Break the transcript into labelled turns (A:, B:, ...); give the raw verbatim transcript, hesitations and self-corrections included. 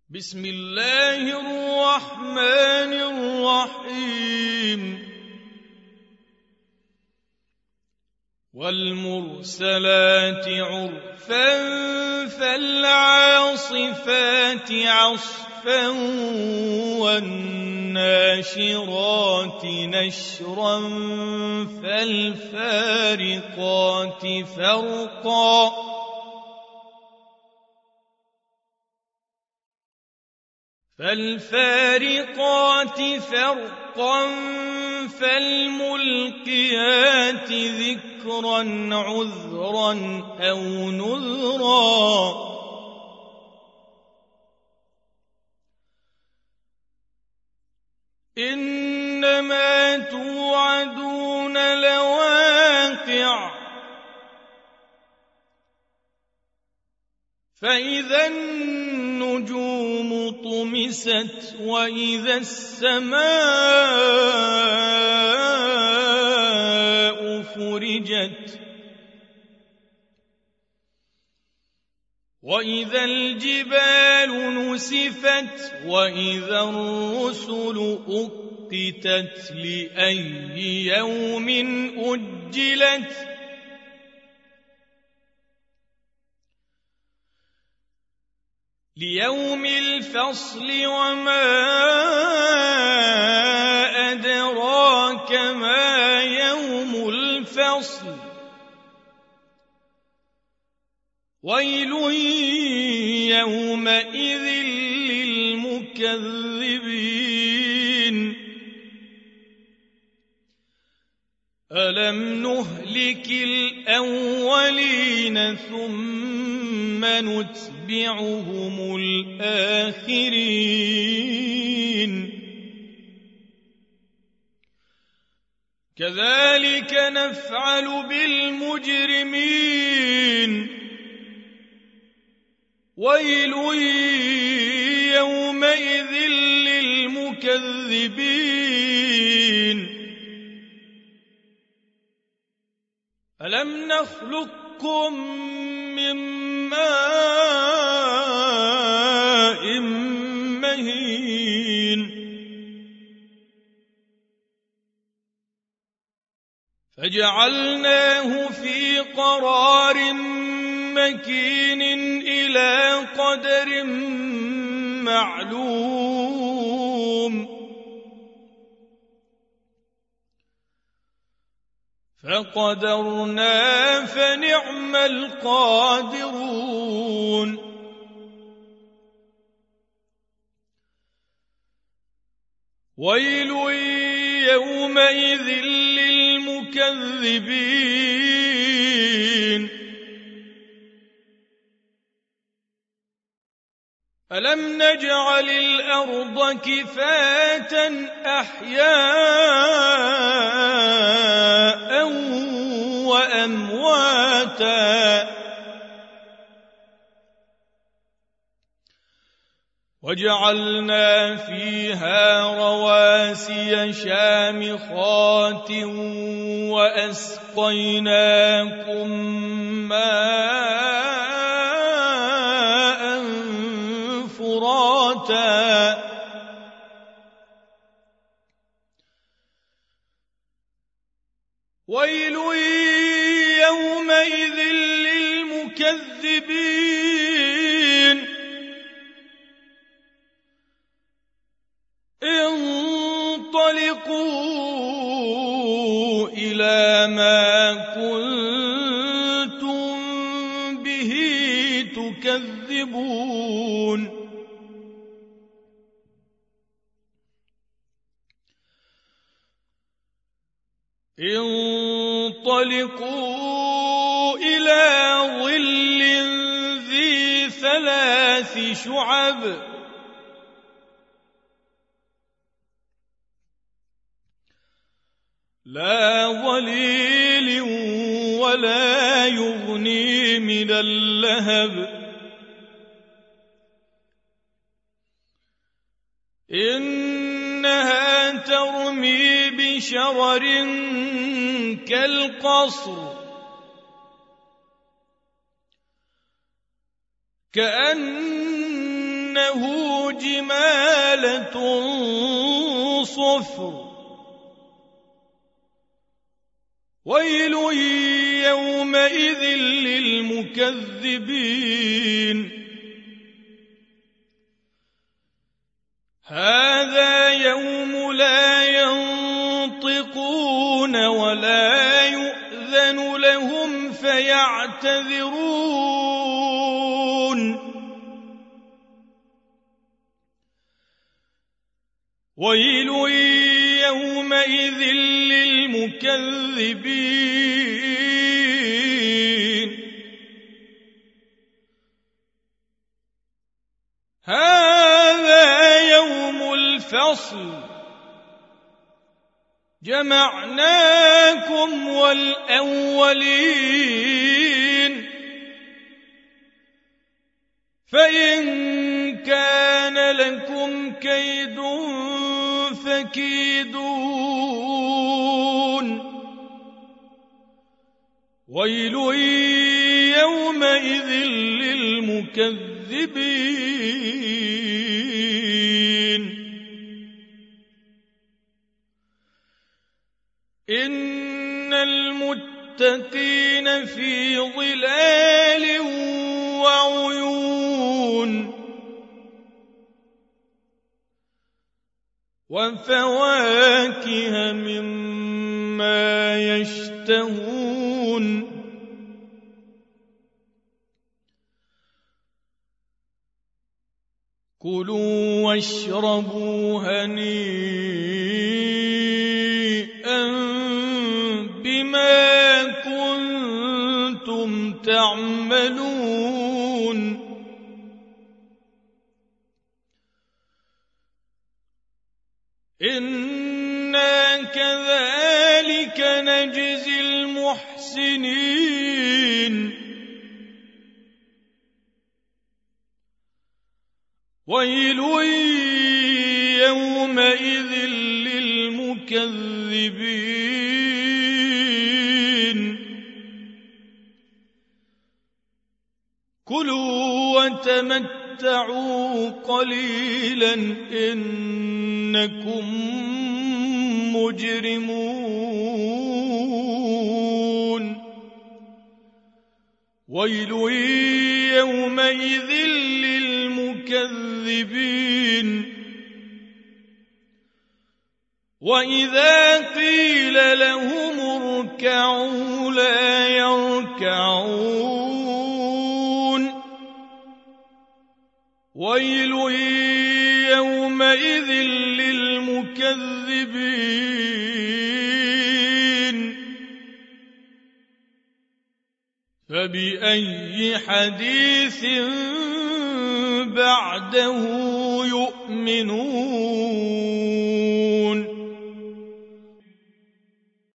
A: بسم الله الرحمن الرحيم والمرسلات عرفا فالعاصفات عصفا والناشرات نشرا فالفارقات فرقا فالفارقات فرقا فالملقيات ذكرا عذرا أو نذرا إنما توعدون لواقع فإذا النجوم طمست وإذا السماء فرجت وإذا الجبال نسفت وإذا الرسل أقتت لأي يوم أجلت ليوم الفصل وما أدراك ما يوم الفصل ويل يومئذ للمكذبين ألم نهلك الأولين ثم نتبعهم الآخرين كذلك نفعل بالمجرمين ويل يومئذ للمكذبين ألم نخلقكم من ماء مهين فجعلناه في قرار مكين إلى قدر معلوم فقدرنا فنعم القادرون ويل يومئذ للمكذبين ألم نجعل الأرض كفاة أحياء وأمواتا وجعلنا فيها رواسي شامخات وأسقيناكم ماء فراتا ويل يومئذ للمكذبين انطلقوا إلى ما كنتم به تكذبون انطلقوا إلى ظل ذي ثلاث شعب لا ظليل ولا يغني من اللهب إنها ترمي بشرر كالقصر كأنه جمالة صفر ويل يومئذ للمكذبين هذا يوم لا ينطقون ولا يؤذن لهم فيعتذرون ويل يومئذ للمكذبين هذا يوم الفصل جمعناكم والأولين فإن كان لكم كيد فكيدون ويل يومئذ للمكذبين إن المتقين في ظلال وعيون وفواكه مما يشتهون كلوا واشربوا هنيئا بما كنتم تعملون إنا كذلك نجزي المحسنين ويل يومئذ للمكذبين كلوا وتمتعوا قليلا إنكم مجرمون ويل يومئذ للمكذبين وإذا قيل لهم اركعوا لا يركعون ويل يومئذ للمكذبين فبأي حديث بعده يؤمنون